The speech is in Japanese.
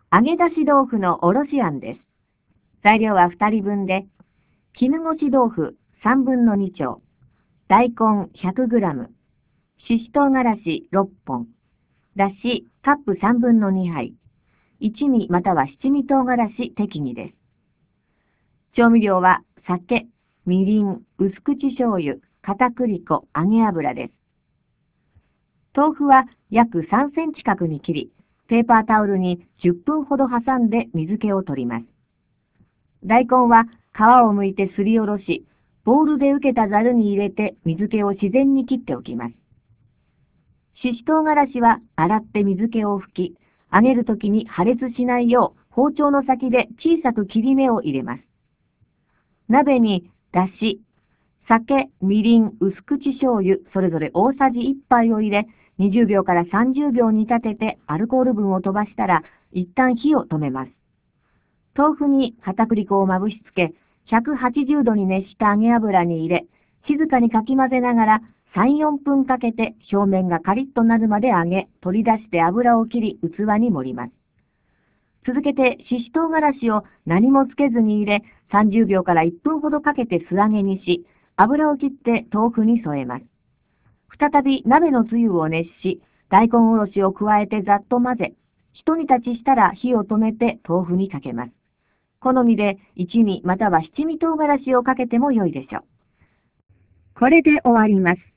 揚げ出し豆腐のおろしあんです。材料は2人分で、絹ごし豆腐3分の2丁、大根 100g、しし唐辛子6本、だしカップ3分の2杯、一味または七味唐辛子適宜です。調味料は酒、みりん、薄口醤油、片栗粉、揚げ油です。豆腐は約3センチ角に切り、ペーパータオルに10分ほど挟んで水気を取ります。大根は皮を剥いてすりおろし、ボウルで受けたざるに入れて水気を自然に切っておきます。しし唐辛子は洗って水気を拭き、揚げるときに破裂しないよう包丁の先で小さく切り目を入れます。鍋にだし、酒、みりん、薄口醤油、それぞれ大さじ1杯を入れ、20秒から30秒に立ててアルコール分を飛ばしたら、一旦火を止めます。豆腐に片栗粉をまぶしつけ、180度に熱した揚げ油に入れ、静かにかき混ぜながら3、4分かけて表面がカリッとなるまで揚げ、取り出して油を切り器に盛ります。続けてしし唐辛子を何もつけずに入れ、30秒から1分ほどかけて素揚げにし、油を切って豆腐に添えます。再び鍋のつゆを熱し、大根おろしを加えてざっと混ぜ、一煮立ちしたら火を止めて豆腐にかけます。好みで一味または七味唐辛子をかけても良いでしょう。これで終わります。